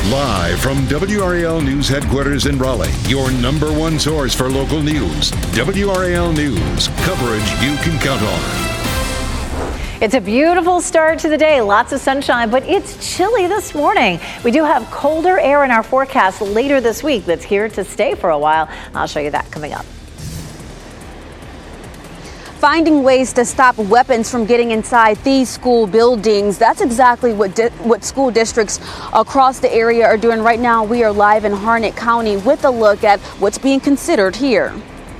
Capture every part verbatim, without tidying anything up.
Live from W R A L News headquarters in Raleigh, your number one source for local news. W R A L News, coverage you can count on. It's a beautiful start to the day, lots of sunshine, but it's chilly this morning. We do have colder air in our forecast later this week that's here to stay for a while. I'll show you that coming up. Finding ways to stop weapons from getting inside these school buildings. That's exactly what di- what school districts across the area are doing right now. We are live in Harnett County with a look at what's being considered here.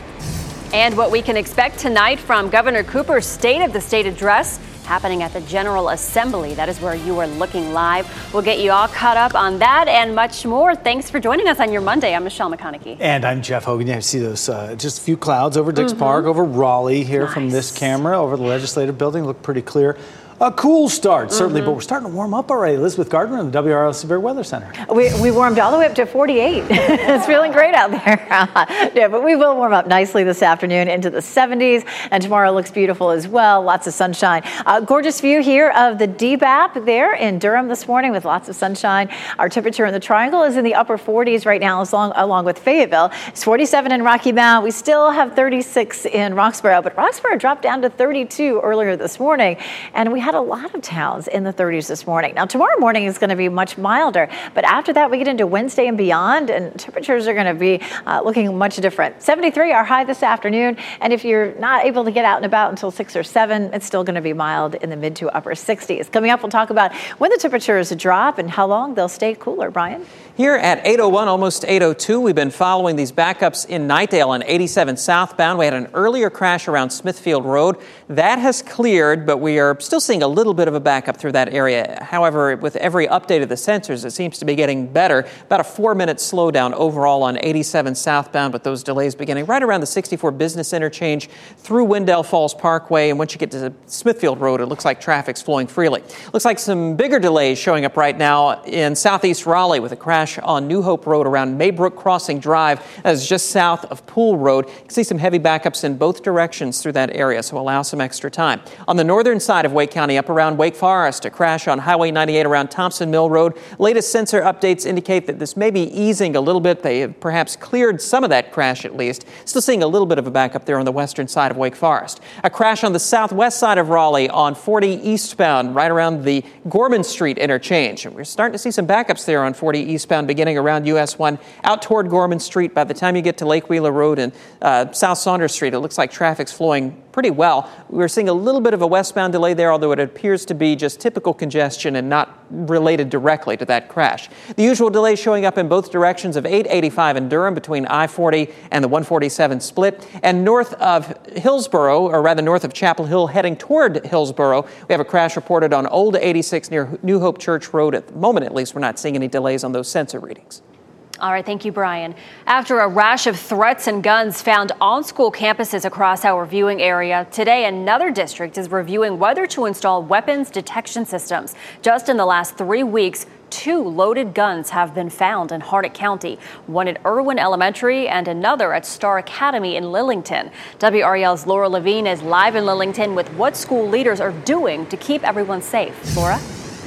And what we can expect tonight from Governor Cooper's State of the State address happening at the General Assembly. That is where you are looking live. We'll get you all caught up on that and much more. Thanks for joining us on your Monday. I'm Michelle McConaughey. And I'm Jeff Hogan. You see those, uh, just a few clouds over Dix mm-hmm. Park, over Raleigh here nice. From this camera, over the legislative building. Look pretty clear. A cool start, certainly, mm-hmm. but we're starting to warm up already. Elizabeth Gardner in the W R L Severe Weather Center. We, we warmed all the way up to forty-eight. It's feeling great out there. Yeah, but we will warm up nicely this afternoon into the seventies, and tomorrow looks beautiful as well. Lots of sunshine. Uh, gorgeous view here of the D B A P there in Durham this morning with lots of sunshine. Our temperature in the Triangle is in the upper forties right now, as long, along with Fayetteville. It's forty-seven in Rocky Mount. We still have thirty-six in Roxborough, but Roxborough dropped down to thirty-two earlier this morning, and we had a lot of towns in the thirties this morning. Now, tomorrow morning is going to be much milder, but after that, we get into Wednesday and beyond, and temperatures are going to be uh, looking much different. seventy-three, our high this afternoon, and if you're not able to get out and about until six or seven, it's still going to be mild in the mid to upper sixties. Coming up, we'll talk about when the temperatures drop and how long they'll stay cooler. Brian? Here at eight oh one, almost eight oh two, we've been following these backups in Knightdale on eighty-seven southbound. We had an earlier crash around Smithfield Road. That has cleared, but we are still seeing a little bit of a backup through that area. However, with every update of the sensors, it seems to be getting better. About a four-minute slowdown overall on eighty-seven southbound, with those delays beginning right around the sixty-four Business Interchange through Wendell Falls Parkway. And once you get to Smithfield Road, it looks like traffic's flowing freely. Looks like some bigger delays showing up right now in southeast Raleigh with a crash on New Hope Road around Maybrook Crossing Drive. That is just south of Pool Road. You can see some heavy backups in both directions through that area, so allow some extra time. On the northern side of Wake County, up around Wake Forest, a crash on Highway ninety-eight around Thompson Mill Road. Latest sensor updates indicate that this may be easing a little bit. They have perhaps cleared some of that crash at least. Still seeing a little bit of a backup there on the western side of Wake Forest. A crash on the southwest side of Raleigh on forty eastbound, right around the Gorman Street interchange. We're starting to see some backups there on forty eastbound, beginning around U S one out toward Gorman Street. By the time you get to Lake Wheeler Road and uh, South Saunders Street, it looks like traffic's flowing pretty well. We're seeing a little bit of a westbound delay there, although it appears to be just typical congestion and not related directly to that crash. The usual delay showing up in both directions of eight eighty-five in Durham between I forty and the one forty-seven split, and north of Hillsborough, or rather north of Chapel Hill heading toward Hillsborough, we have a crash reported on Old eighty-six near New Hope Church Road. At the moment, at least, we're not seeing any delays on those sensor readings. All right, thank you, Brian. After a rash of threats and guns found on school campuses across our viewing area, today another district is reviewing whether to install weapons detection systems. Just in the last three weeks, two loaded guns have been found in Harnett County, one at Irwin Elementary and another at Star Academy in Lillington. W R E L's Laura Levine is live in Lillington with what school leaders are doing to keep everyone safe. Laura?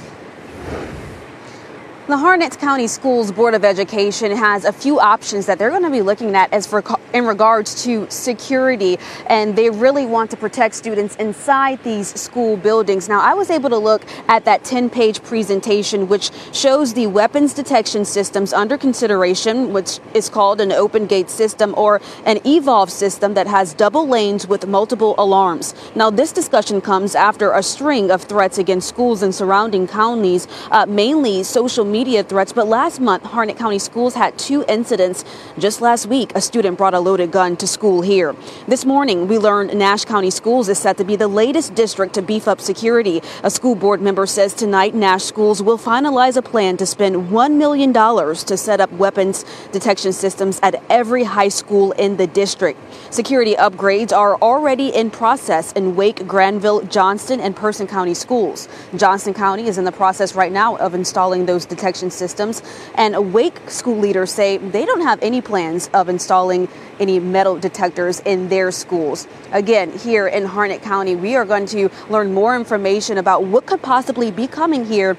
The Harnett County Schools Board of Education has a few options that they're going to be looking at as for in regards to security, and they really want to protect students inside these school buildings. Now, I was able to look at that ten-page presentation, which shows the weapons detection systems under consideration, which is called an open gate system or an evolve system that has double lanes with multiple alarms. Now, this discussion comes after a string of threats against schools in surrounding counties, uh, mainly social media threats. But last month, Harnett County Schools had two incidents. Just last week, a student brought a loaded gun to school here. This morning, we learned Nash County Schools is set to be the latest district to beef up security. A school board member says tonight Nash Schools will finalize a plan to spend one million dollars to set up weapons detection systems at every high school in the district. Security upgrades are already in process in Wake, Granville, Johnston, and Person County schools. Johnston County is in the process right now of installing those detection systems, and Wake school leaders say they don't have any plans of installing any metal detectors in their schools. Again, here in Harnett County, we are going to learn more information about what could possibly be coming here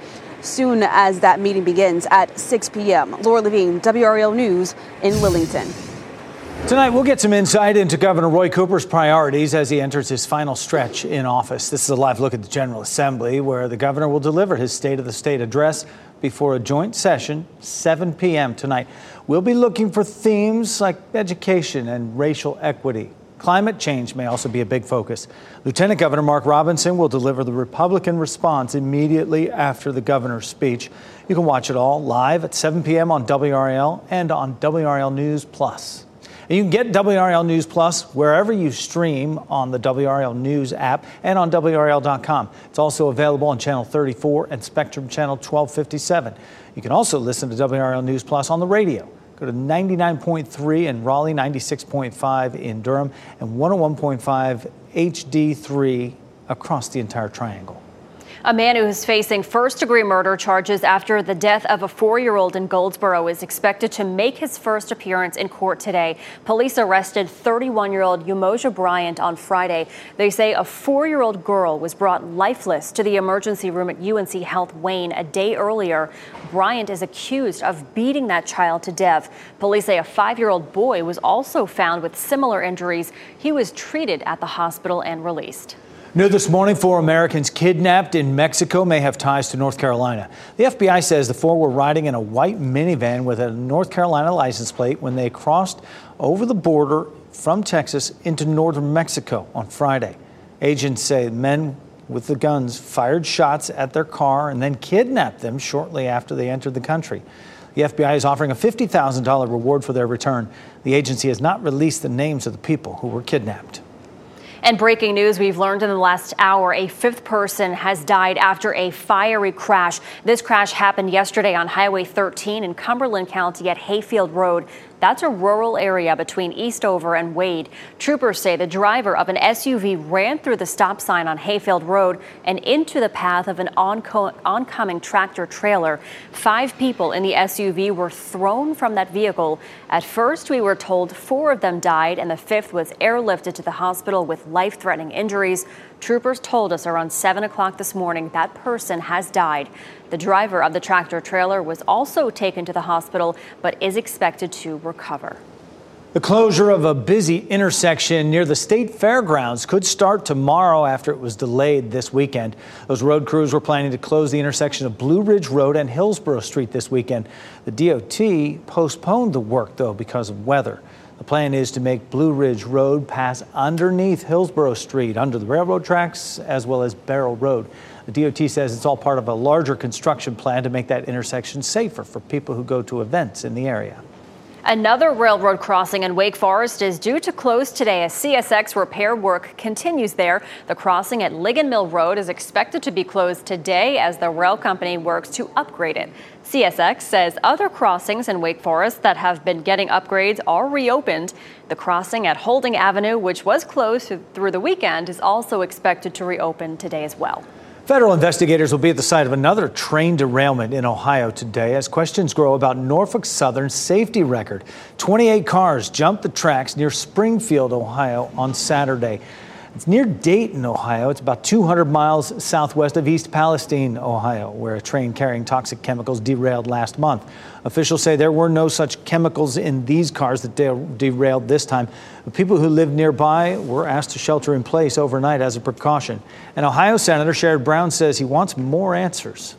soon as that meeting begins at six p.m. Laura Levine, W R A L News in Lillington. Tonight, we'll get some insight into Governor Roy Cooper's priorities as he enters his final stretch in office. This is a live look at the General Assembly, where the governor will deliver his State of the State address before a joint session, seven p.m. tonight. We'll be looking for themes like education and racial equity. Climate change may also be a big focus. Lieutenant Governor Mark Robinson will deliver the Republican response immediately after the governor's speech. You can watch it all live at seven p.m. on W R A L and on W R A L News Plus. And you can get W R A L News Plus wherever you stream on the W R A L News app and on W R A L dot com. It's also available on Channel thirty-four and Spectrum Channel twelve fifty-seven. You can also listen to W R A L News Plus on the radio. Go to ninety-nine point three in Raleigh, ninety-six point five in Durham, and one oh one point five H D three across the entire triangle. A man who is facing first-degree murder charges after the death of a four-year-old in Goldsboro is expected to make his first appearance in court today. Police arrested thirty-one-year-old Umoja Bryant on Friday. They say a four-year-old girl was brought lifeless to the emergency room at U N C Health Wayne a day earlier. Bryant is accused of beating that child to death. Police say a five-year-old boy was also found with similar injuries. He was treated at the hospital and released. New this morning, four Americans kidnapped in Mexico may have ties to North Carolina. The F B I says the four were riding in a white minivan with a North Carolina license plate when they crossed over the border from Texas into northern Mexico on Friday. Agents say men with the guns fired shots at their car and then kidnapped them shortly after they entered the country. The F B I is offering a fifty thousand dollars reward for their return. The agency has not released the names of the people who were kidnapped. And breaking news we've learned in the last hour, a fifth person has died after a fiery crash. This crash happened yesterday on Highway thirteen in Cumberland County at Hayfield Road. That's a rural area between Eastover and Wade. Troopers say the driver of an S U V ran through the stop sign on Hayfield Road and into the path of an onco- oncoming tractor trailer. Five people in the S U V were thrown from that vehicle. At first, we were told four of them died and the fifth was airlifted to the hospital with life-threatening injuries. Troopers told us around seven o'clock this morning that person has died. The driver of the tractor trailer was also taken to the hospital, but is expected to recover. The closure of a busy intersection near the state fairgrounds could start tomorrow after it was delayed this weekend. Those road crews were planning to close the intersection of Blue Ridge Road and Hillsborough Street this weekend. The D O T postponed the work, though, because of weather. The plan is to make Blue Ridge Road pass underneath Hillsborough Street, under the railroad tracks, as well as Barrow Road. The D O T says it's all part of a larger construction plan to make that intersection safer for people who go to events in the area. Another railroad crossing in Wake Forest is due to close today as C S X repair work continues there. The crossing at Ligon Mill Road is expected to be closed today as the rail company works to upgrade it. C S X says other crossings in Wake Forest that have been getting upgrades are reopened. The crossing at Holding Avenue, which was closed through the weekend, is also expected to reopen today as well. Federal investigators will be at the site of another train derailment in Ohio today as questions grow about Norfolk Southern's safety record. twenty-eight cars jumped the tracks near Springfield, Ohio on Saturday. It's near Dayton, Ohio. It's about two hundred miles southwest of East Palestine, Ohio, where a train carrying toxic chemicals derailed last month. Officials say there were no such chemicals in these cars that de- derailed this time. The people who lived nearby were asked to shelter in place overnight as a precaution. And Ohio Senator Sherrod Brown says he wants more answers.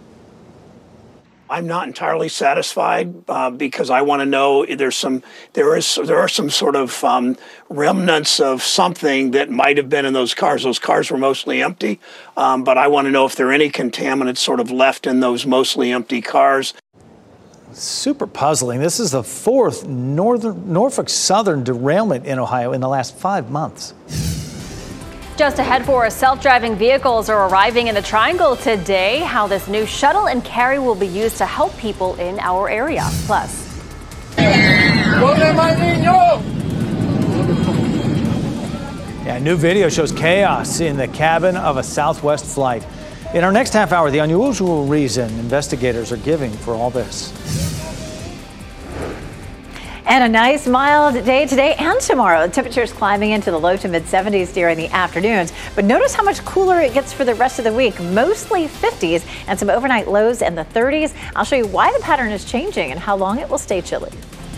I'm not entirely satisfied uh, because I want to know there's some there is there are some sort of um, remnants of something that might have been in those cars. Those cars were mostly empty, um, but I want to know if there are any contaminants sort of left in those mostly empty cars. Super puzzling. This is the fourth Northern Norfolk Southern derailment in Ohio in the last five months. Just ahead for us, self-driving vehicles are arriving in the Triangle today. How this new shuttle and carry will be used to help people in our area. Plus. Yeah, new video shows chaos in the cabin of a Southwest flight. In our next half hour, the unusual reason investigators are giving for all this. And a nice mild day today and tomorrow. Temperatures climbing into the low to mid seventies during the afternoons. But notice how much cooler it gets for the rest of the week. Mostly fifties and some overnight lows in the thirties. I'll show you why the pattern is changing and how long it will stay chilly.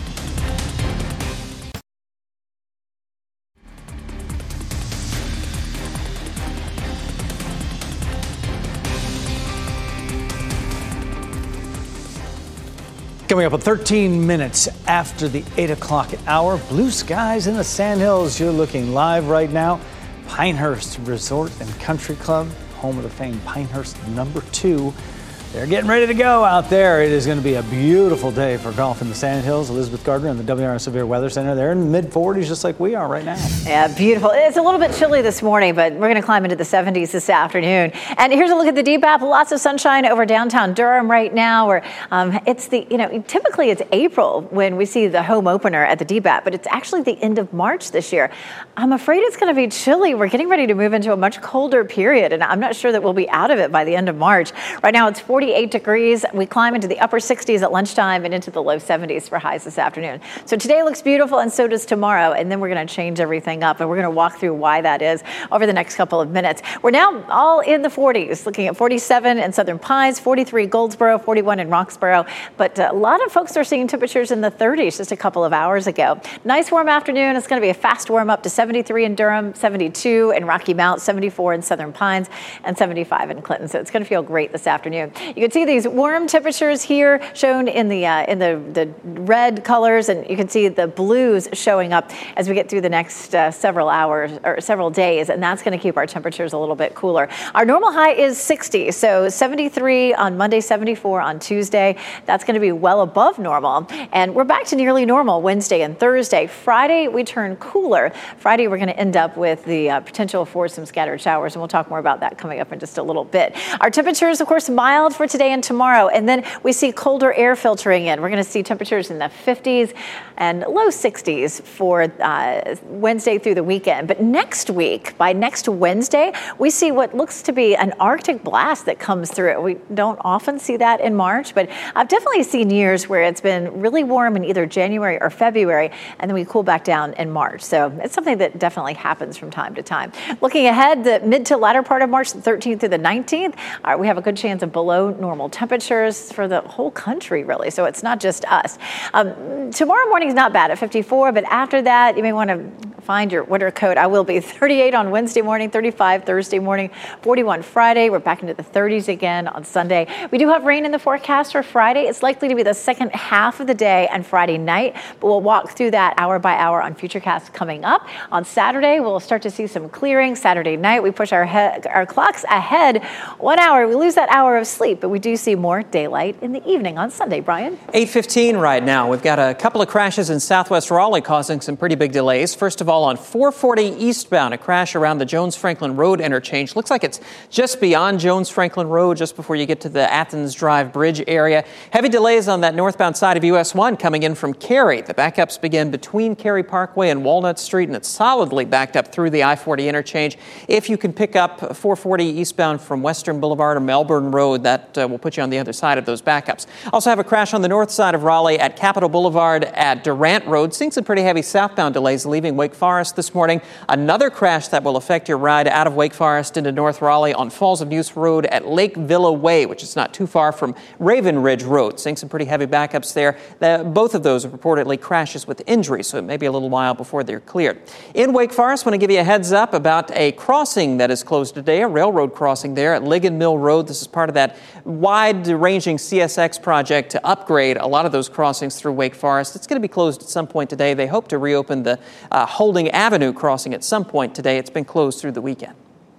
Coming up at thirteen minutes after the eight o'clock hour, blue skies in the Sandhills. You're looking live right now. Pinehurst Resort and Country Club, home of the famed Pinehurst number two. They're getting ready to go out there. It is going to be a beautiful day for golf in the Sandhills. Elizabeth Gardner in the W R L Severe Weather Center. They're in the mid forties just like we are right now. Yeah, beautiful. It's a little bit chilly this morning, but we're going to climb into the seventies this afternoon. And here's a look at the D BAP. Lots of sunshine over downtown Durham right now. Where um, it's the, you know, typically it's April when we see the home opener at the D BAP, but it's actually the end of March this year. I'm afraid it's going to be chilly. We're getting ready to move into a much colder period, and I'm not sure that we'll be out of it by the end of March. Right now it's forty-eight degrees. We climb into the upper sixties at lunchtime and into the low seventies for highs this afternoon. So today looks beautiful, and so does tomorrow. And then we're going to change everything up, and we're going to walk through why that is over the next couple of minutes. We're now all in the forties, looking at forty-seven in Southern Pines, forty-three Goldsboro, forty-one in Roxboro. But a lot of folks are seeing temperatures in the thirties just a couple of hours ago. Nice warm afternoon. It's going to be a fast warm up to seventy-three in Durham, seventy-two in Rocky Mount, seventy-four in Southern Pines, and seventy-five in Clinton. So it's going to feel great this afternoon. You can see these warm temperatures here shown in the uh, in the, the red colors, and you can see the blues showing up as we get through the next uh, several hours or several days, and that's going to keep our temperatures a little bit cooler. Our normal high is sixty, so seventy-three on Monday, seventy-four on Tuesday. That's going to be well above normal, and we're back to nearly normal Wednesday and Thursday. Friday, we turn cooler. Friday, we're going to end up with the uh, potential for some scattered showers, and we'll talk more about that coming up in just a little bit. Our temperatures, of course, mild for today and tomorrow, and then we see colder air filtering in. We're going to see temperatures in the fifties and low sixties for uh, Wednesday through the weekend. But next week, by next Wednesday, we see what looks to be an Arctic blast that comes through. We don't often see that in March, but I've definitely seen years where it's been really warm in either January or February, and then we cool back down in March. So it's something that definitely happens from time to time. Looking ahead, the mid to latter part of March, the thirteenth through the nineteenth, uh, we have a good chance of below normal temperatures for the whole country, really. So it's not just us. Um, tomorrow morning is not bad at fifty-four, but after that, you may want to find your winter coat. I will be thirty-eight on Wednesday morning, thirty-five Thursday morning, forty-one Friday. We're back into the thirties again on Sunday. We do have rain in the forecast for Friday. It's likely to be the second half of the day and Friday night, but we'll walk through that hour by hour on Futurecast coming up. On Saturday, we'll start to see some clearing. Saturday night, we push our, he- our clocks ahead one hour. We lose that hour of sleep, but we do see more daylight in the evening on Sunday. Brian? eight fifteen right now. We've got a couple of crashes in southwest Raleigh causing some pretty big delays. First of all, on four forty eastbound, a crash around the Jones-Franklin Road interchange. Looks like it's just beyond Jones-Franklin Road, just before you get to the Athens Drive Bridge area. Heavy delays on that northbound side of U S one coming in from Cary. The backups begin between Cary Parkway and Walnut Street, and it's solidly backed up through the I forty interchange. If you can pick up four forty eastbound from Western Boulevard or Melbourne Road, that uh, will put you on the other side of those backups. Also have a crash on the north side of Raleigh at Capitol Boulevard at Durant Road. Seeing some pretty heavy southbound delays leaving Wake Forest this morning. Another crash that will affect your ride out of Wake Forest into North Raleigh on Falls of Neuse Road at Lake Villa Way, which is not too far from Raven Ridge Road. Seeing some pretty heavy backups there. The, both of those are reportedly crashes with injuries, so it may be a little while before they're cleared. In Wake Forest, I want to give you a heads up about a crossing that is closed today, a railroad crossing there at Ligon Mill Road. This is part of that wide-ranging C S X project to upgrade a lot of those crossings through Wake Forest. It's going to be closed at some point today. They hope to reopen the uh, Holding Avenue crossing at some point today. It's been closed through the weekend.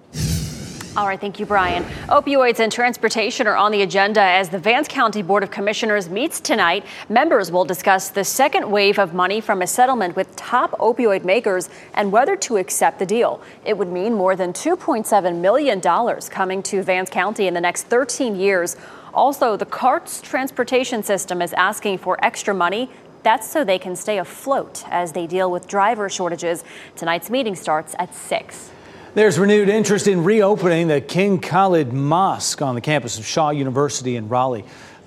All right, thank you, Brian. Opioids and transportation are on the agenda as the Vance County Board of Commissioners meets tonight. Members will discuss the second wave of money from a settlement with top opioid makers and whether to accept the deal. It would mean more than two point seven million dollars coming to Vance County in the next thirteen years. Also, the CARTS transportation system is asking for extra money. That's so they can stay afloat as they deal with driver shortages. Tonight's meeting starts at six. There's renewed interest in reopening the King Khalid Mosque on the campus of Shaw University in Raleigh.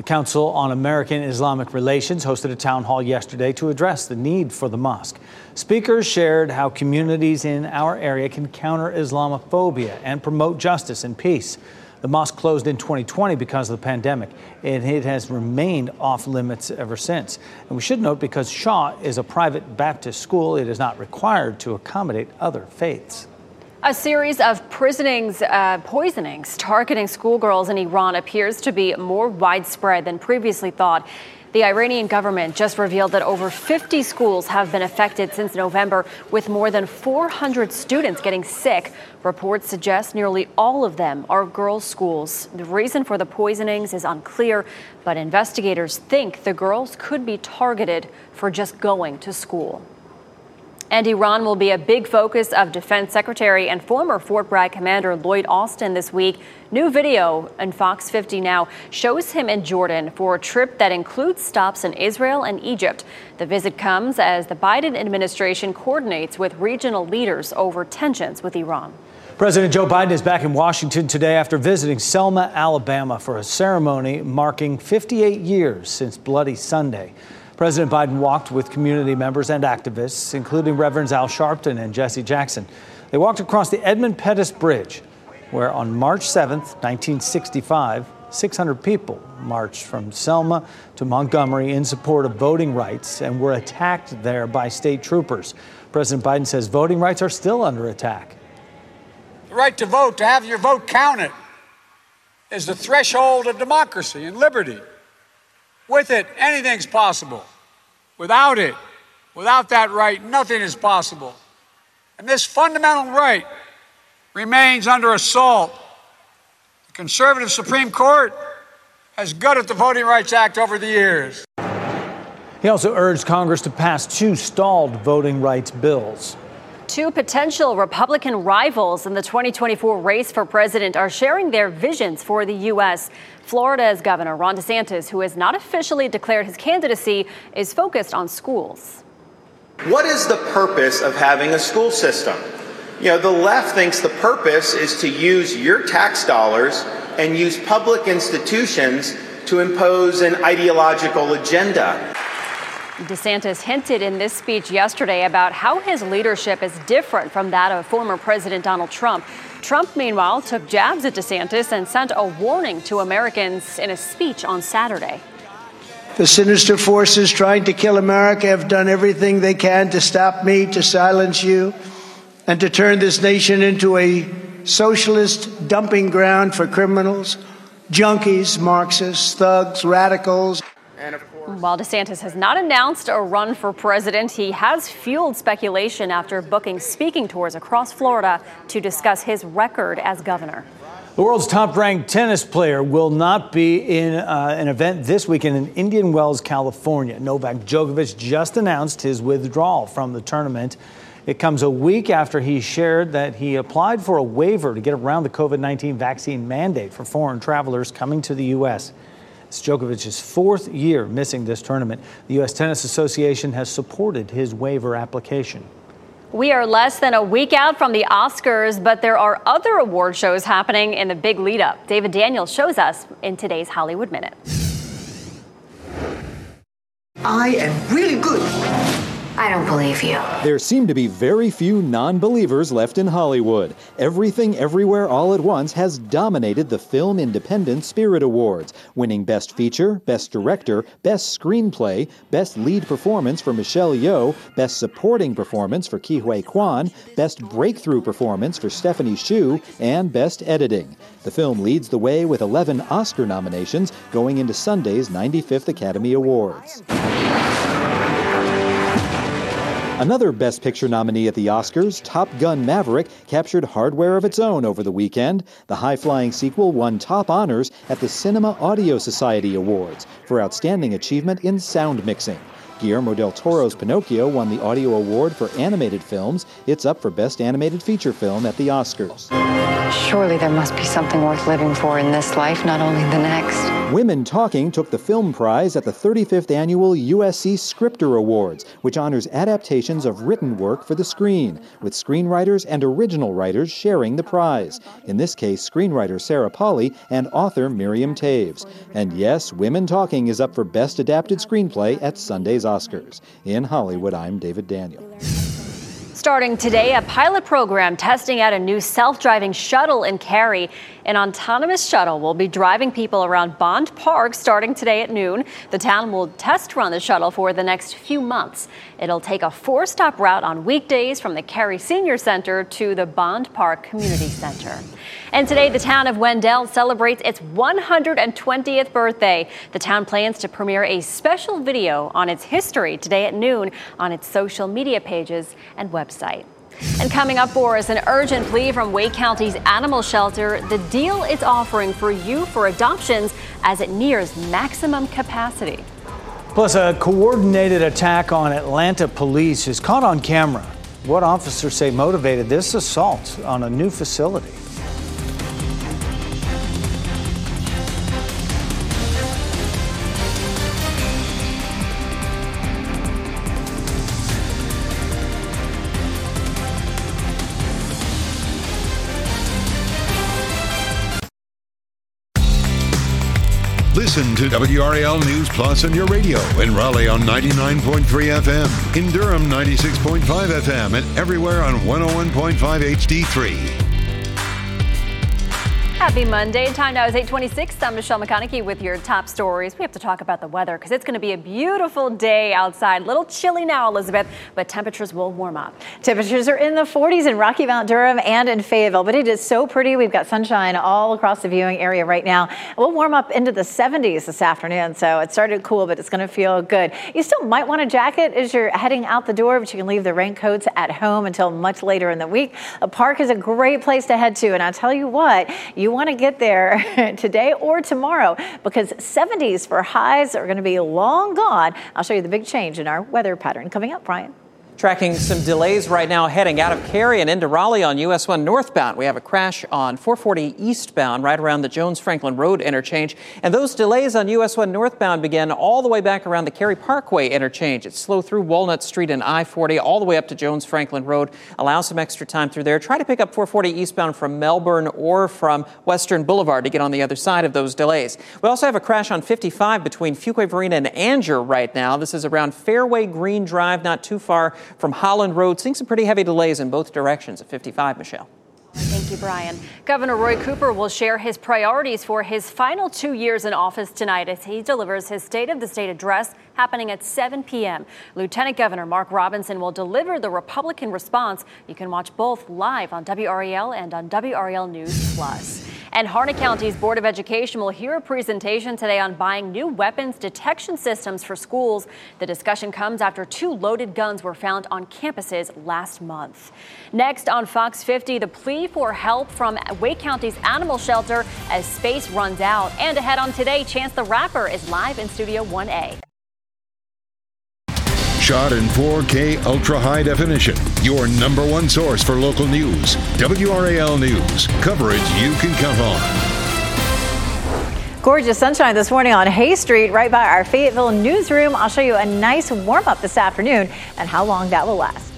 The Council on American Islamic Relations hosted a town hall yesterday to address the need for the mosque. Speakers shared how communities in our area can counter Islamophobia and promote justice and peace. The mosque closed in twenty twenty because of the pandemic, and it has remained off limits ever since. And we should note, because Shaw is a private Baptist school, it is not required to accommodate other faiths. A series of prisonings, uh, poisonings targeting schoolgirls in Iran appears to be more widespread than previously thought. The Iranian government just revealed that over fifty schools have been affected since November, with more than four hundred students getting sick. Reports suggest nearly all of them are girls' schools. The reason for the poisonings is unclear, but investigators think the girls could be targeted for just going to school. And Iran will be a big focus of Defense Secretary and former Fort Bragg Commander Lloyd Austin this week. New video on Fox fifty Now shows him in Jordan for a trip that includes stops in Israel and Egypt. The visit comes as the Biden administration coordinates with regional leaders over tensions with Iran. President Joe Biden is back in Washington today after visiting Selma, Alabama for a ceremony marking fifty-eight years since Bloody Sunday. President Biden walked with community members and activists, including Reverends Al Sharpton and Jesse Jackson. They walked across the Edmund Pettus Bridge, where on March seventh, nineteen sixty-five, six hundred people marched from Selma to Montgomery in support of voting rights and were attacked there by state troopers. President Biden says voting rights are still under attack. The right to vote, to have your vote counted, is the threshold of democracy and liberty. With it, anything's possible. Without it, without that right, nothing is possible. And this fundamental right remains under assault. The conservative Supreme Court has gutted the Voting Rights Act over the years. He also urged Congress to pass two stalled voting rights bills. Two potential Republican rivals in the twenty twenty-four race for president are sharing their visions for the U S. Florida's Governor Ron DeSantis, who has not officially declared his candidacy, is focused on schools. What is the purpose of having a school system? You know, the left thinks the purpose is to use your tax dollars and use public institutions to impose an ideological agenda. DeSantis hinted in this speech yesterday about how his leadership is different from that of former President Donald Trump. Trump, meanwhile, took jabs at DeSantis and sent a warning to Americans in a speech on Saturday. The sinister forces trying to kill America have done everything they can to stop me, to silence you, and to turn this nation into a socialist dumping ground for criminals, junkies, Marxists, thugs, radicals. And of course, while DeSantis has not announced a run for president, he has fueled speculation after booking speaking tours across Florida to discuss his record as governor. The world's top-ranked tennis player will not be in uh, an event this weekend in Indian Wells, California. Novak Djokovic just announced his withdrawal from the tournament. It comes a week after he shared that he applied for a waiver to get around the COVID nineteen vaccine mandate for foreign travelers coming to the U S. It's Djokovic's fourth year missing this tournament. The U S Tennis Association has supported his waiver application. We are less than a week out from the Oscars, but there are other award shows happening in the big lead up. David Daniels shows us in today's Hollywood Minute. I am really good. I don't believe you. There seem to be very few non-believers left in Hollywood. Everything Everywhere All at Once has dominated the Film Independent Spirit Awards, winning Best Feature, Best Director, Best Screenplay, Best Lead Performance for Michelle Yeoh, Best Supporting Performance for Ke Huy Quan, Best Breakthrough Performance for Stephanie Hsu, and Best Editing. The film leads the way with eleven Oscar nominations going into Sunday's ninety-fifth Academy Awards. Another Best Picture nominee at the Oscars, Top Gun Maverick, captured hardware of its own over the weekend. The high-flying sequel won top honors at the Cinema Audio Society Awards for outstanding achievement in sound mixing. Guillermo del Toro's Pinocchio won the Audio Award for Animated Films. It's up for Best Animated Feature Film at the Oscars. Surely there must be something worth living for in this life, not only the next. Women Talking took the film prize at the thirty-fifth Annual U S C Scripter Awards, which honors adaptations of written work for the screen, with screenwriters and original writers sharing the prize. In this case, screenwriter Sarah Polley and author Miriam Taves. And yes, Women Talking is up for Best Adapted Screenplay at Sunday's Oscars. In Hollywood, I'm David Daniel. Starting today, a pilot program testing out a new self-driving shuttle in Cary. An autonomous shuttle will be driving people around Bond Park starting today at noon. The town will test run the shuttle for the next few months. It'll take a four-stop route on weekdays from the Cary Senior Center to the Bond Park Community Center. And today, the town of Wendell celebrates its one hundred twentieth birthday. The town plans to premiere a special video on its history today at noon on its social media pages and website. And coming up for us, an urgent plea from Wake County's animal shelter. The deal it's offering for you for adoptions as it nears maximum capacity. Plus, a coordinated attack on Atlanta police is caught on camera. What officers say motivated this assault on a new facility? Listen to W R A L News Plus on your radio in Raleigh on ninety-nine point three F M, in Durham ninety-six point five F M, and everywhere on one oh one point five H D three. Happy Monday. Time now is eight twenty-six. I'm Michelle McConaughey with your top stories. We have to talk about the weather because it's going to be a beautiful day outside. A little chilly now, Elizabeth, but temperatures will warm up. Temperatures are in the forties in Rocky Mount, Durham, and in Fayetteville, but it is so pretty. We've got sunshine all across the viewing area right now. We'll warm up into the seventies this afternoon, so it started cool, but it's going to feel good. You still might want a jacket as you're heading out the door, but you can leave the raincoats at home until much later in the week. A park is a great place to head to, and I'll tell you what, you want to get there today or tomorrow because seventies for highs are going to be long gone. I'll show you the big change in our weather pattern coming up, Brian. Tracking some delays right now heading out of Cary and into Raleigh on U S one northbound. We have a crash on four forty eastbound right around the Jones-Franklin Road interchange. And those delays on U S one northbound begin all the way back around the Cary Parkway interchange. It's slow through Walnut Street and I forty all the way up to Jones-Franklin Road. Allow some extra time through there. Try to pick up four forty eastbound from Melbourne or from Western Boulevard to get on the other side of those delays. We also have a crash on fifty-five between Fuquay-Varina and Anger right now. This is around Fairway Green Drive, not too far from Holland Road. Seeing some pretty heavy delays in both directions at fifty-five, Michelle. Thank you, Brian. Governor Roy Cooper will share his priorities for his final two years in office tonight as he delivers his State of the State address happening at seven p.m. Lieutenant Governor Mark Robinson will deliver the Republican response. You can watch both live on W R A L and on W R A L News Plus. And Harnett County's Board of Education will hear a presentation today on buying new weapons detection systems for schools. The discussion comes after two loaded guns were found on campuses last month. Next on Fox fifty, the plea for help from Wake County's animal shelter as space runs out. And ahead on Today, Chance the Rapper is live in Studio one A. Shot in four K ultra high definition. Your number one source for local news. W R A L News. Coverage you can count on. Gorgeous sunshine this morning on Hay Street, right by our Fayetteville newsroom. I'll show you a nice warm up this afternoon and how long that will last.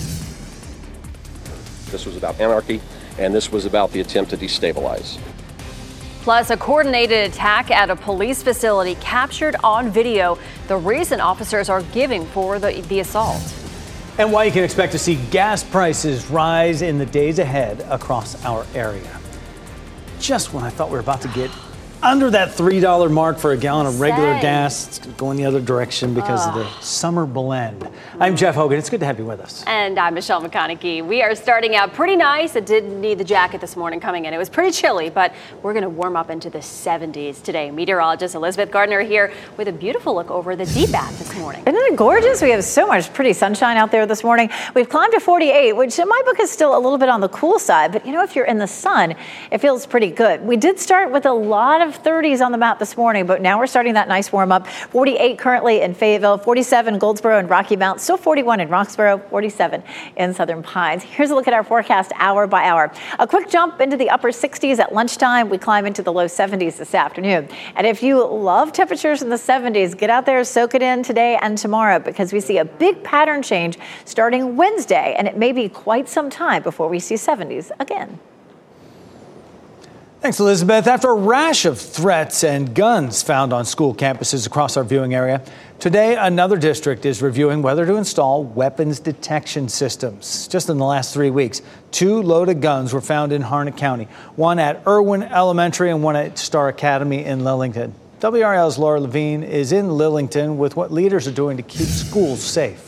This was about anarchy, and this was about the attempt to destabilize. Plus, a coordinated attack at a police facility captured on video. The reason officers are giving for the, the assault. And why you can expect to see gas prices rise in the days ahead across our area. Just when I thought we were about to get under that three dollar mark for a gallon of regular Same. gas, it's going the other direction because oh. of the summer blend. I'm Jeff Hogan. It's good to have you with us. And I'm Michelle McConaughey. We are starting out pretty nice. I did need the jacket this morning coming in. It was pretty chilly, but we're going to warm up into the seventies today. Meteorologist Elizabeth Gardner here with a beautiful look over the D BAT this morning. Isn't it gorgeous? We have so much pretty sunshine out there this morning. We've climbed to forty-eight, which in my book is still a little bit on the cool side. But, you know, if you're in the sun, it feels pretty good. We did start with a lot of of thirties on the map this morning, but now we're starting that nice warm up. forty-eight currently in Fayetteville, forty-seven Goldsboro and Rocky Mount, still forty-one in Roxborough, forty-seven in Southern Pines. Here's a look at our forecast hour by hour. A quick jump into the upper sixties at lunchtime. We climb into the low seventies this afternoon. And if you love temperatures in the seventies, get out there, soak it in today and tomorrow, because we see a big pattern change starting Wednesday, and it may be quite some time before we see seventies again. Thanks, Elizabeth. After a rash of threats and guns found on school campuses across our viewing area, today another district is reviewing whether to install weapons detection systems. Just in the last three weeks, two loaded guns were found in Harnett County, one at Irwin Elementary and one at Star Academy in Lillington. W R L's Laura Levine is in Lillington with what leaders are doing to keep schools safe.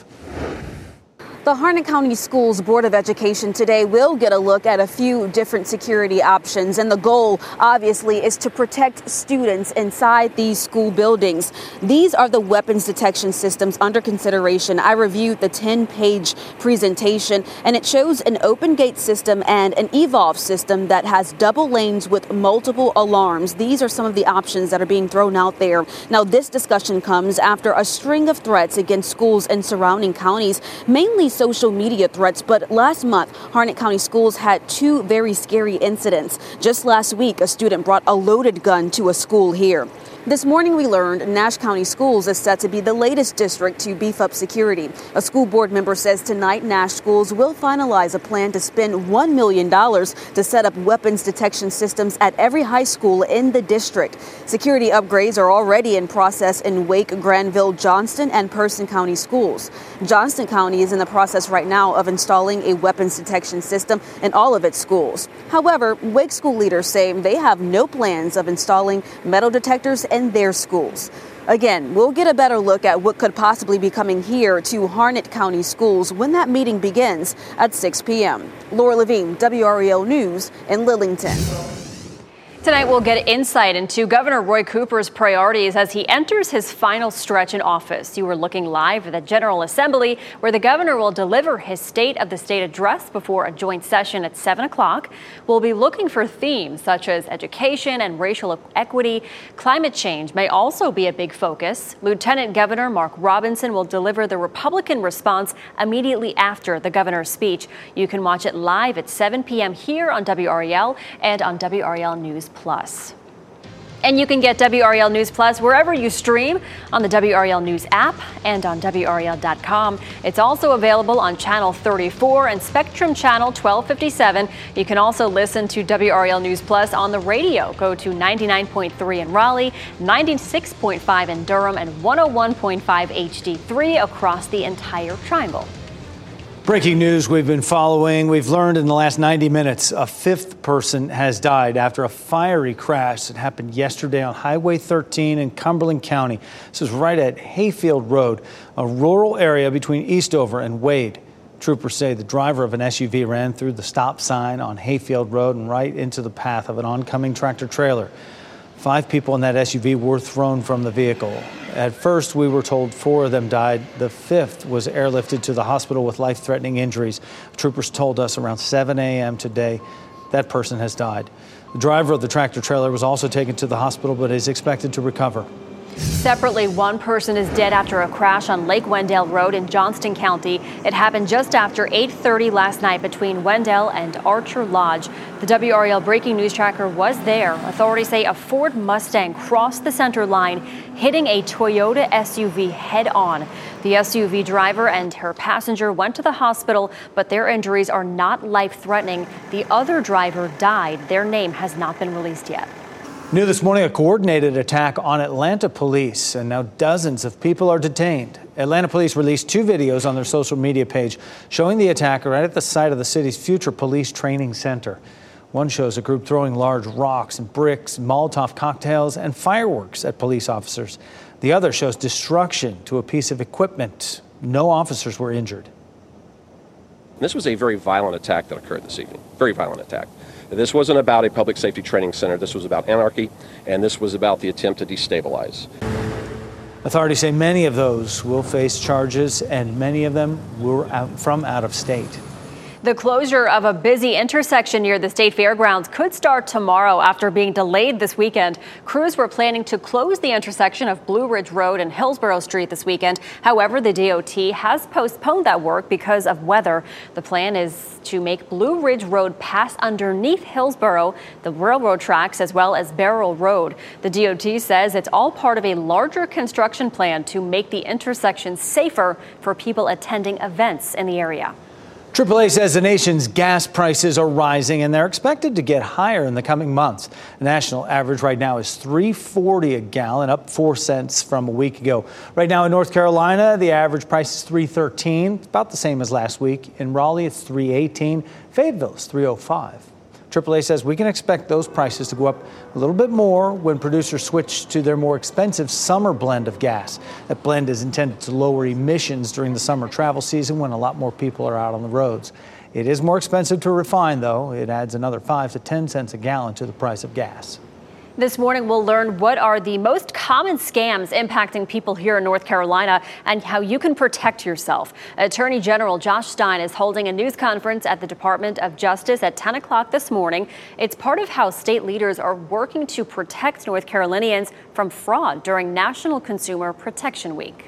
The Harnett County Schools Board of Education today will get a look at a few different security options, and the goal, obviously, is to protect students inside these school buildings. These are the weapons detection systems under consideration. I reviewed the ten-page presentation, and it shows an open gate system and an evolve system that has double lanes with multiple alarms. These are some of the options that are being thrown out there. Now, this discussion comes after a string of threats against schools in surrounding counties, mainly social media threats. But last month, Harnett County Schools had two very scary incidents. Just last week, a student brought a loaded gun to a school here. This morning, we learned Nash County Schools is set to be the latest district to beef up security. A school board member says tonight Nash Schools will finalize a plan to spend one million dollars to set up weapons detection systems at every high school in the district. Security upgrades are already in process in Wake, Granville, Johnston, and Person County schools. Johnston County is in the process right now of installing a weapons detection system in all of its schools. However, Wake school leaders say they have no plans of installing metal detectors in their schools. Again, we'll get a better look at what could possibly be coming here to Harnett County Schools when that meeting begins at six p.m. Laura Levine, W R E L News in Lillington. Tonight, we'll get insight into Governor Roy Cooper's priorities as he enters his final stretch in office. You are looking live at the General Assembly, where the governor will deliver his State of the State address before a joint session at seven o'clock. We'll be looking for themes such as education and racial equity. Climate change may also be a big focus. Lieutenant Governor Mark Robinson will deliver the Republican response immediately after the governor's speech. You can watch it live at seven p.m. here on W R E L and on W R E L News Plus. And you can get W R E L News Plus wherever you stream, on the W R E L News app and on W R E L dot com. It's also available on Channel thirty-four and Spectrum Channel twelve fifty-seven. You can also listen to W R E L News Plus on the radio. Go to ninety-nine point three in Raleigh, ninety-six point five in Durham, and one oh one point five H D three across the entire triangle. Breaking news we've been following. We've learned in the last ninety minutes a fifth person has died after a fiery crash that happened yesterday on Highway thirteen in Cumberland County. This is right at Hayfield Road, a rural area between Eastover and Wade. Troopers say the driver of an S U V ran through the stop sign on Hayfield Road and right into the path of an oncoming tractor trailer. Five people in that S U V were thrown from the vehicle. At first, we were told four of them died. The fifth was airlifted to the hospital with life-threatening injuries. Troopers told us around seven a.m. today that person has died. The driver of the tractor trailer was also taken to the hospital, but is expected to recover. Separately, one person is dead after a crash on Lake Wendell Road in Johnston County. It happened just after eight thirty last night between Wendell and Archer Lodge. The W R E L Breaking News Tracker was there. Authorities say a Ford Mustang crossed the center line, hitting a Toyota S U V head-on. The S U V driver and her passenger went to the hospital, but their injuries are not life-threatening. The other driver died. Their name has not been released yet. New this morning, a coordinated attack on Atlanta police, and now dozens of people are detained. Atlanta police released two videos on their social media page showing the attack right at the site of the city's future police training center. One shows a group throwing large rocks and bricks, Molotov cocktails, and fireworks at police officers. The other shows destruction to a piece of equipment. No officers were injured. This was a very violent attack that occurred this evening. Very violent attack. This wasn't about a public safety training center. This was about anarchy, and this was about the attempt to destabilize. Authorities say many of those will face charges, and many of them were out from out of state. The closure of a busy intersection near the state fairgrounds could start tomorrow after being delayed this weekend. Crews were planning to close the intersection of Blue Ridge Road and Hillsborough Street this weekend. However, the D O T has postponed that work because of weather. The plan is to make Blue Ridge Road pass underneath Hillsborough, the railroad tracks, as well as Barrel Road. The D O T says it's all part of a larger construction plan to make the intersection safer for people attending events in the area. triple A says the nation's gas prices are rising and they're expected to get higher in the coming months. The national average right now is three forty a gallon, up four cents from a week ago. Right now in North Carolina, the average price is three thirteen, about the same as last week. In Raleigh, it's three eighteen. Fayetteville is three oh five. triple A says we can expect those prices to go up a little bit more when producers switch to their more expensive summer blend of gas. That blend is intended to lower emissions during the summer travel season when a lot more people are out on the roads. It is more expensive to refine, though. It adds another five to ten cents a gallon to the price of gas. This morning, we'll learn what are the most common scams impacting people here in North Carolina and how you can protect yourself. Attorney General Josh Stein is holding a news conference at the Department of Justice at ten o'clock this morning. It's part of how state leaders are working to protect North Carolinians from fraud during National Consumer Protection Week.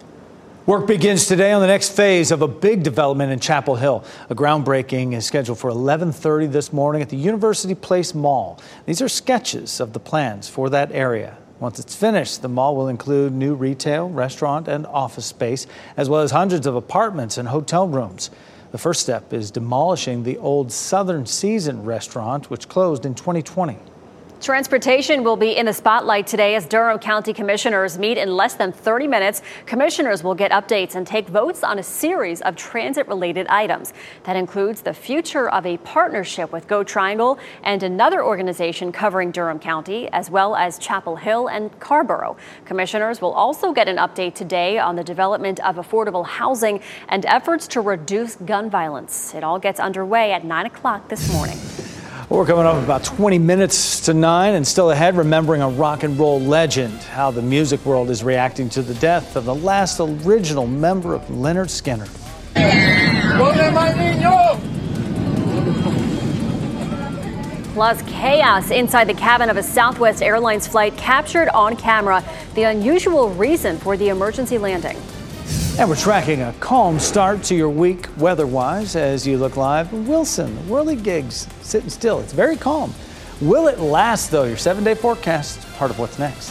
Work begins today on the next phase of a big development in Chapel Hill. A groundbreaking is scheduled for eleven thirty this morning at the University Place Mall. These are sketches of the plans for that area. Once it's finished, the mall will include new retail, restaurant, and office space, as well as hundreds of apartments and hotel rooms. The first step is demolishing the old Southern Season restaurant, which closed in twenty twenty. Transportation will be in the spotlight today as Durham County commissioners meet in less than thirty minutes. Commissioners will get updates and take votes on a series of transit-related items. That includes the future of a partnership with Go Triangle and another organization covering Durham County, as well as Chapel Hill and Carborough. Commissioners will also get an update today on the development of affordable housing and efforts to reduce gun violence. It all gets underway at nine o'clock this morning. We're coming up about twenty minutes to nine, and still ahead, remembering a rock and roll legend, how the music world is reacting to the death of the last original member of Lynyrd Skynyrd. Plus chaos inside the cabin of a Southwest Airlines flight captured on camera. The unusual reason for the emergency landing. And we're tracking a calm start to your week weather-wise as you look live. Wilson, whirligigs, sitting still. It's very calm. Will it last, though? Your seven-day forecast, part of what's next.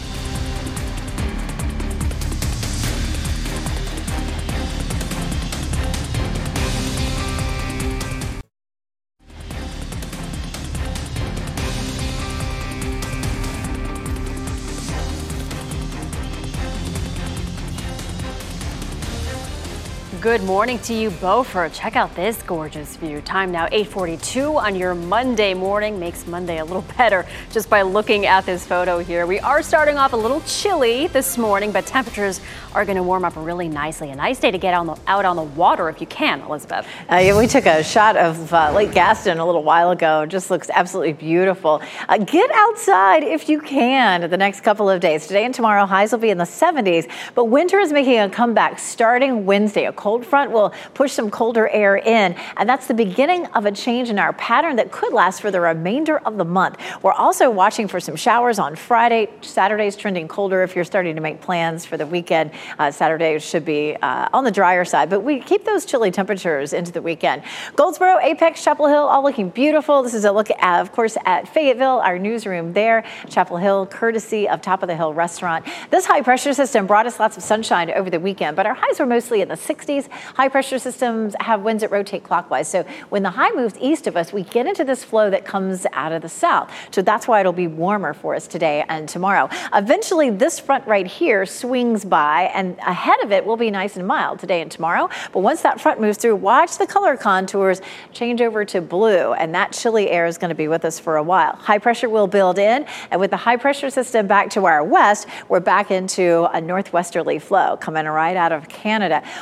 Good morning to you, Beaufort. Check out this gorgeous view. Time now eight forty-two on your Monday morning. Makes Monday a little better just by looking at this photo here. We are starting off a little chilly this morning, but temperatures are going to warm up really nicely. A nice day to get on the, out on the water if you can, Elizabeth. Uh, yeah, we took a shot of uh, Lake Gaston a little while ago. It just looks absolutely beautiful. Uh, get outside if you can the next couple of days. Today and tomorrow, highs will be in the seventies, but winter is making a comeback starting Wednesday. A cold front will push some colder air in, and that's the beginning of a change in our pattern that could last for the remainder of the month. We're also watching for some showers on Friday. Saturday's trending colder if you're starting to make plans for the weekend. Uh, Saturday should be uh, on the drier side, but we keep those chilly temperatures into the weekend. Goldsboro, Apex, Chapel Hill, all looking beautiful. This is a look, at, of course, at Fayetteville, our newsroom there. Chapel Hill, courtesy of Top of the Hill Restaurant. This high pressure system brought us lots of sunshine over the weekend, but our highs were mostly in the sixties. High pressure systems have winds that rotate clockwise. So when the high moves east of us, we get into this flow that comes out of the south. So that's why it'll be warmer for us today and tomorrow. Eventually, this front right here swings by, and ahead of it will be nice and mild today and tomorrow. But once that front moves through, watch the color contours change over to blue, and that chilly air is going to be with us for a while. High pressure will build in, and with the high pressure system back to our west, we're back into a northwesterly flow coming right out of Canada. We're going to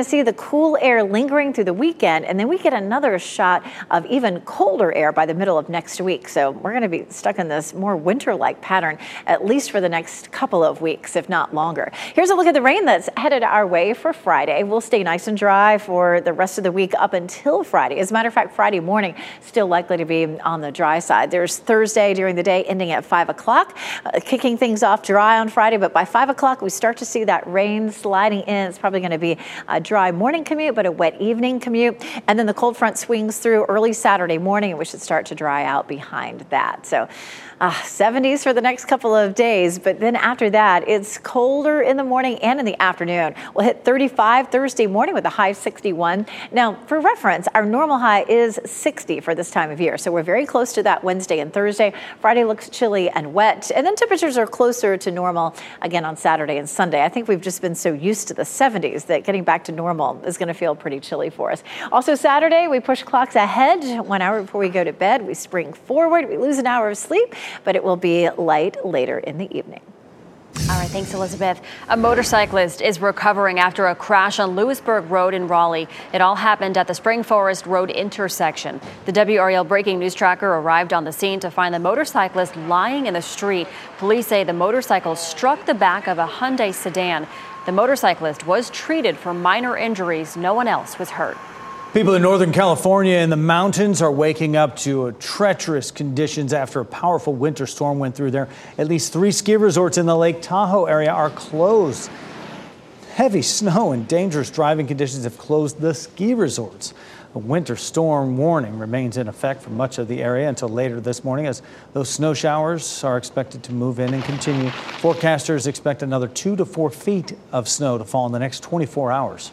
see the cool air lingering through the weekend, and then we get another shot of even colder air by the middle of next week. So we're going to be stuck in this more winter-like pattern, at least for the next couple of weeks, if not longer. Here's a look at the rain that's headed our way for Friday. We'll stay nice and dry for the rest of the week up until Friday. As a matter of fact, Friday morning still likely to be on the dry side. There's Thursday during the day ending at five o'clock, uh, kicking things off dry on Friday, but by five o'clock we start to see that rain sliding in. It's probably going to be a dry morning commute, but a wet evening commute. And then the cold front swings through early Saturday morning, and we should start to dry out behind that. So Uh, seventies for the next couple of days, but then after that, it's colder in the morning and in the afternoon. We'll hit thirty-five Thursday morning with a high of sixty-one. Now, for reference, our normal high is sixty for this time of year, so we're very close to that Wednesday and Thursday. Friday looks chilly and wet, and then temperatures are closer to normal again on Saturday and Sunday. I think we've just been so used to the seventies that getting back to normal is going to feel pretty chilly for us. Also, Saturday, we push clocks ahead one hour before we go to bed. We spring forward. We lose an hour of sleep, but it will be light later in the evening. All right, thanks, Elizabeth. A motorcyclist is recovering after a crash on Lewisburg Road in Raleigh. It all happened at the Spring Forest Road intersection. The W R A L Breaking News Tracker arrived on the scene to find the motorcyclist lying in the street. Police say the motorcycle struck the back of a Hyundai sedan. The motorcyclist was treated for minor injuries. No one else was hurt. People in Northern California and the mountains are waking up to treacherous conditions after a powerful winter storm went through there. At least three ski resorts in the Lake Tahoe area are closed. Heavy snow and dangerous driving conditions have closed the ski resorts. A winter storm warning remains in effect for much of the area until later this morning, as those snow showers are expected to move in and continue. Forecasters expect another two to four feet of snow to fall in the next twenty-four hours.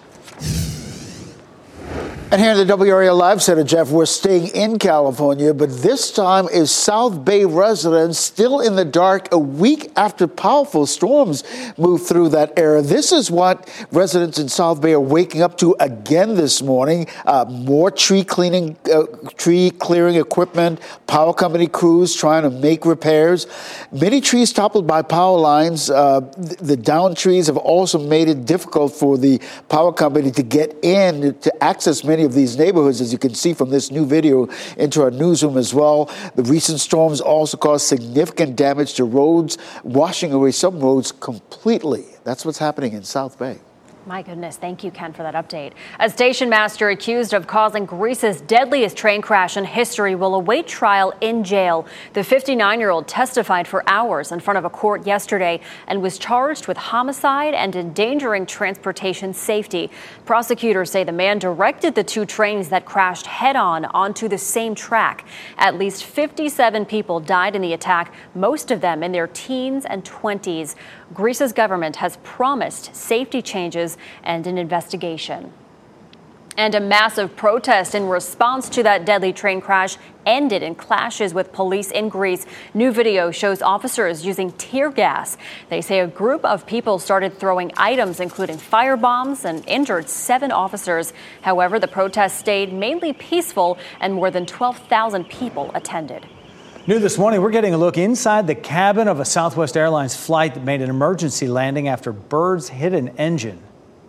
And here in the W R A L Live Center, Jeff, we're staying in California, but this time is South Bay residents still in the dark a week after powerful storms moved through that area. This is what residents in South Bay are waking up to again this morning. Uh, more tree cleaning, uh, tree clearing equipment, power company crews trying to make repairs. Many trees toppled by power lines. Uh, the downed trees have also made it difficult for the power company to get in to access many of these neighborhoods, as you can see from this new video, into our newsroom as well. The recent storms also caused significant damage to roads, washing away some roads completely. That's what's happening in South Bay. My goodness. Thank you, Ken, for that update. A station master accused of causing Greece's deadliest train crash in history will await trial in jail. The fifty-nine-year-old testified for hours in front of a court yesterday and was charged with homicide and endangering transportation safety. Prosecutors say the man directed the two trains that crashed head-on onto the same track. At least fifty-seven people died in the attack, most of them in their teens and twenties. Greece's government has promised safety changes and an investigation. And a massive protest in response to that deadly train crash ended in clashes with police in Greece. New video shows officers using tear gas. They say a group of people started throwing items, including firebombs, and injured seven officers. However, the protest stayed mainly peaceful, and more than twelve thousand people attended. New this morning, we're getting a look inside the cabin of a Southwest Airlines flight that made an emergency landing after birds hit an engine.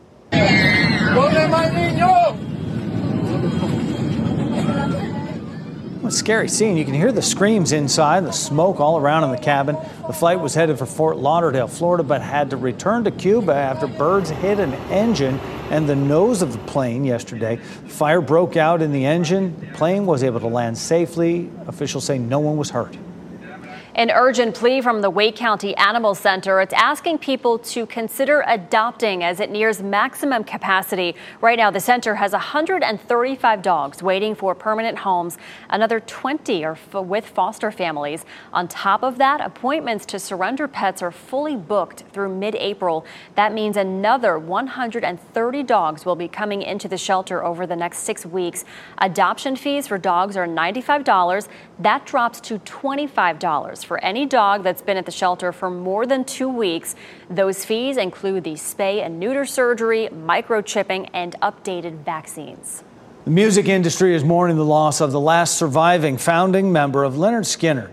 What a scary scene. You can hear the screams inside, the smoke all around in the cabin. The flight was headed for Fort Lauderdale, Florida, but had to return to Cuba after birds hit an engine and the nose of the plane yesterday. Fire broke out in the engine. The plane was able to land safely. Officials say no one was hurt. An urgent plea from the Wake County Animal Center. It's asking people to consider adopting as it nears maximum capacity. Right now, the center has one hundred thirty-five dogs waiting for permanent homes. Another twenty are f- with foster families. On top of that, appointments to surrender pets are fully booked through mid-April. That means another one hundred thirty dogs will be coming into the shelter over the next six weeks. Adoption fees for dogs are ninety-five dollars. That drops to twenty-five dollars for any dog that's been at the shelter for more than two weeks. Those fees include the spay and neuter surgery, microchipping, and updated vaccines. The music industry is mourning the loss of the last surviving founding member of Lynyrd Skynyrd.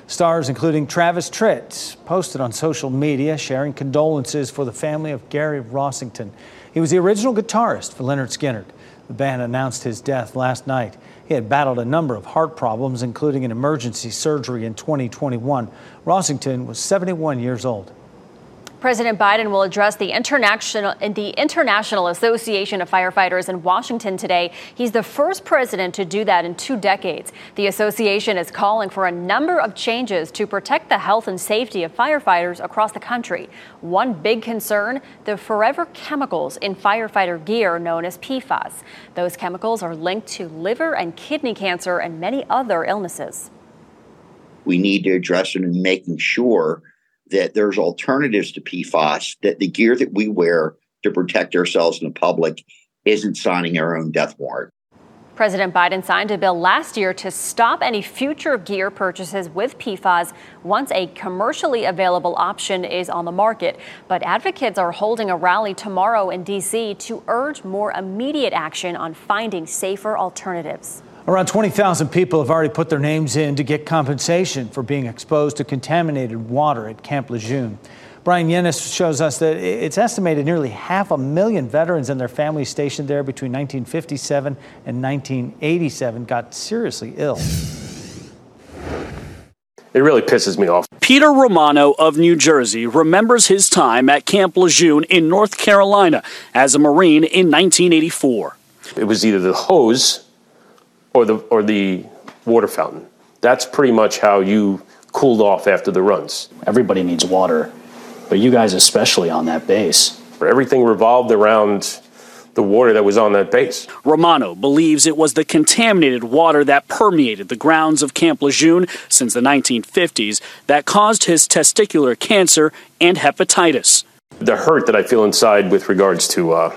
Stars including Travis Tritt posted on social media sharing condolences for the family of Gary Rossington. He was the original guitarist for Lynyrd Skynyrd. The band announced his death last night. He had battled a number of heart problems, including an emergency surgery in twenty twenty-one. Rossington was seventy-one years old. President Biden will address the International, the International Association of Firefighters in Washington today. He's the first president to do that in two decades. The association is calling for a number of changes to protect the health and safety of firefighters across the country. One big concern, the forever chemicals in firefighter gear known as P FAS. Those chemicals are linked to liver and kidney cancer and many other illnesses. We need to address it in making sure that there's alternatives to P FAS, that the gear that we wear to protect ourselves in the public isn't signing our own death warrant. President Biden signed a bill last year to stop any future gear purchases with P FAS once a commercially available option is on the market. But advocates are holding a rally tomorrow in D C to urge more immediate action on finding safer alternatives. Around twenty thousand people have already put their names in to get compensation for being exposed to contaminated water at Camp Lejeune. Brian Yennis shows us that it's estimated nearly half a million veterans and their families stationed there between nineteen fifty-seven and nineteen eighty-seven got seriously ill. It really pisses me off. Peter Romano of New Jersey remembers his time at Camp Lejeune in North Carolina as a Marine in nineteen eighty-four. It was either the hose or the or the water fountain. That's pretty much how you cooled off after the runs. Everybody needs water, but you guys especially on that base. Everything revolved around the water that was on that base. Romano believes it was the contaminated water that permeated the grounds of Camp Lejeune since the nineteen fifties that caused his testicular cancer and hepatitis. The hurt that I feel inside with regards to uh,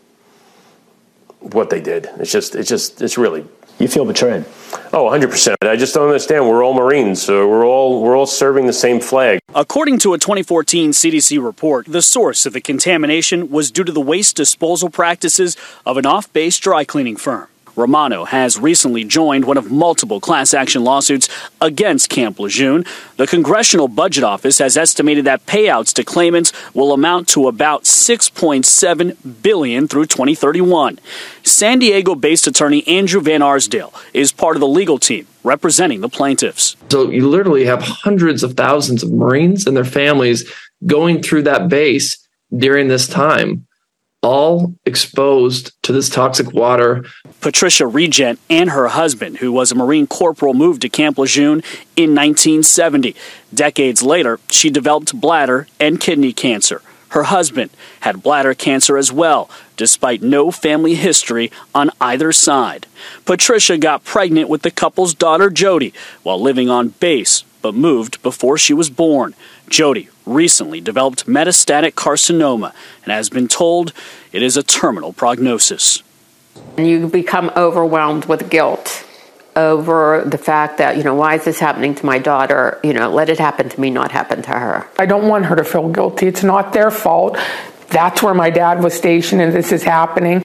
what they did, it's just, it's just, it's really... You feel betrayed? Oh, one hundred percent. I just don't understand. We're all Marines, so we're all we're all serving the same flag. According to a twenty fourteen C D C report, the source of the contamination was due to the waste disposal practices of an off-base dry cleaning firm. Romano has recently joined one of multiple class action lawsuits against Camp Lejeune. The Congressional Budget Office has estimated that payouts to claimants will amount to about six point seven billion dollars through twenty thirty-one. San Diego-based attorney Andrew Van Arsdale is part of the legal team representing the plaintiffs. So you literally have hundreds of thousands of Marines and their families going through that base during this time, all exposed to this toxic water. Patricia Regent and her husband, who was a Marine corporal, moved to Camp Lejeune in nineteen seventy. Decades later, she developed bladder and kidney cancer. Her husband had bladder cancer as well, despite no family history on either side. Patricia got pregnant with the couple's daughter, Jody, while living on base, but moved before she was born. Jody recently developed metastatic carcinoma and has been told it is a terminal prognosis. You become overwhelmed with guilt over the fact that, you know, why is this happening to my daughter? You know, let it happen to me, not happen to her. I don't want her to feel guilty. It's not their fault. That's where my dad was stationed and this is happening.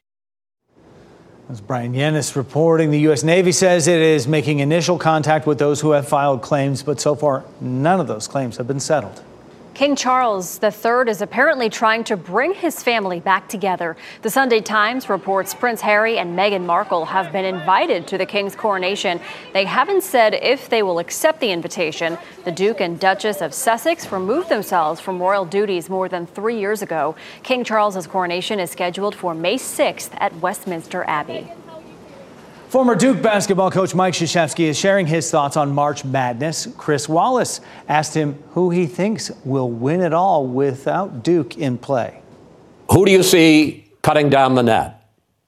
As Brian Yennis reporting, the U S Navy says it is making initial contact with those who have filed claims, but so far none of those claims have been settled. King Charles the Third is apparently trying to bring his family back together. The Sunday Times reports Prince Harry and Meghan Markle have been invited to the King's coronation. They haven't said if they will accept the invitation. The Duke and Duchess of Sussex removed themselves from royal duties more than three years ago. King Charles's coronation is scheduled for May sixth at Westminster Abbey. Former Duke basketball coach Mike Krzyzewski is sharing his thoughts on March Madness. Chris Wallace asked him who he thinks will win it all without Duke in play. Who do you see cutting down the net?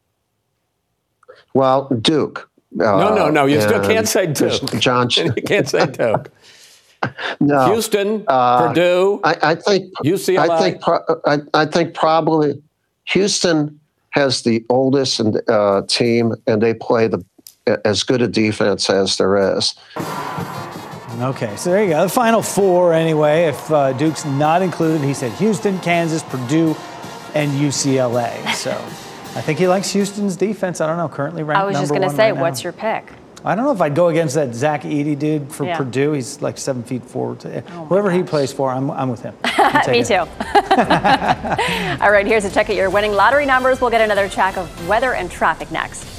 Well, Duke. Uh, no, no, no. You still can't say Duke. John, you can't say Duke. No. Houston, uh, Purdue. I, I think. U C L A. I think. I, I think probably Houston has the oldest uh, team, and they play the as good a defense as there is. Okay, so there you go. The final four, anyway. If uh, Duke's not included, he said Houston, Kansas, Purdue, and U C L A. So I think he likes Houston's defense. I don't know. Currently ranked I was number just going to one say, right what's now. your pick? I don't know if I'd go against that Zach Edey dude for Yeah. Purdue. He's like seven feet four. Oh Whoever he plays for, I'm, I'm with him. Me too. All right, here's a check at your winning lottery numbers. We'll get another check of weather and traffic next.